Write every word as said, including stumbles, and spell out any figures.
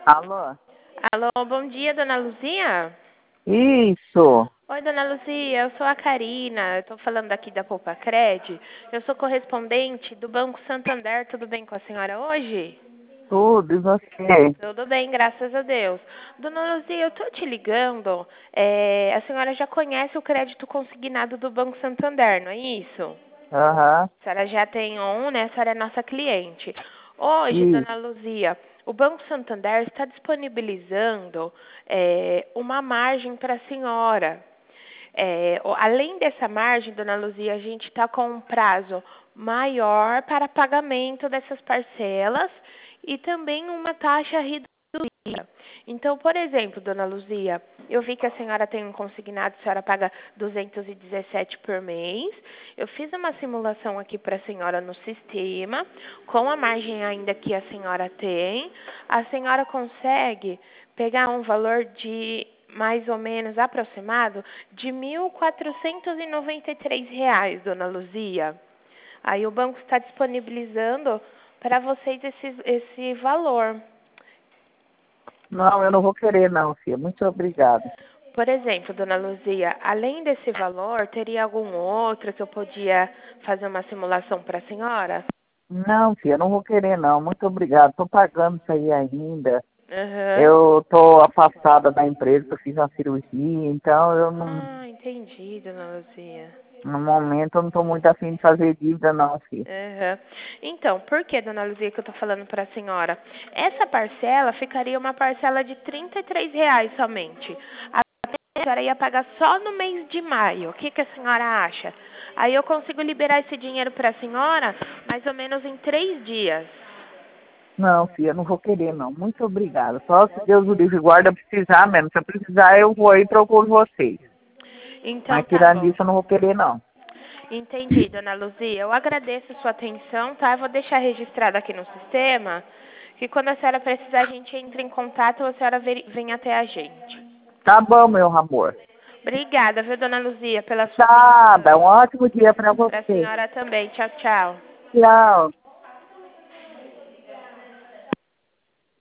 Alô? Alô, bom dia, dona Luzia? Isso. Oi, dona Luzia, eu sou a Karina, eu tô falando aqui da Poupa Cred. Eu sou correspondente do Banco Santander, tudo bem com a senhora hoje? Tudo, e você? Tudo bem, graças a Deus. Dona Luzia, eu tô te ligando, é, a senhora já conhece o crédito consignado do Banco Santander, não é isso? Aham. A senhora já tem um, né? A senhora é nossa cliente. Hoje, Isso. dona Luzia, o Banco Santander está disponibilizando é, uma margem para a senhora. É, o- além dessa margem, dona Luzia, a gente está com um prazo maior para pagamento dessas parcelas e também uma taxa reduzida. Então, por exemplo, dona Luzia, eu vi que a senhora tem um consignado, a senhora paga duzentos e dezessete por mês. Eu fiz uma simulação aqui para a senhora no sistema, com a margem ainda que a senhora tem. A senhora consegue pegar um valor de mais ou menos aproximado de mil quatrocentos e noventa e três reais, dona Luzia. Aí o banco está disponibilizando para vocês esse, esse valor. Não, eu não vou querer não, filha. Muito obrigada. Por exemplo, dona Luzia, além desse valor, teria algum outro que eu podia fazer uma simulação para a senhora? Não, filha, não vou querer não. Muito obrigada. Estou pagando isso aí ainda. Aham. Eu estou afastada da empresa, eu fiz uma cirurgia, então eu não... Ah, entendi, dona Luzia. No momento eu não estou muito afim de fazer dívida não, filha. Aham. Então, por que, dona Luzia, que eu estou falando para a senhora? Essa parcela ficaria uma parcela de trinta e três reais somente. A senhora ia pagar só no mês de maio. O que, que a senhora acha? Aí eu consigo liberar esse dinheiro para a senhora mais ou menos em três dias. Não, filha, não vou querer não. Muito obrigada. Só se Deus o livre e guarda precisar mesmo. Se eu precisar, eu vou aí e procuro vocês. Então Mas tá tirando bom. isso, eu não vou querer não. Entendi, dona Luzia. Eu agradeço a sua atenção, tá? Eu vou deixar registrado aqui no sistema que quando a senhora precisar, a gente entra em contato ou a senhora vem vem até a gente. Tá bom, meu amor. Obrigada, viu, dona Luzia, pela sua Nada. Um atenção. ótimo dia para Para a você. senhora também. Tchau, tchau. Tchau.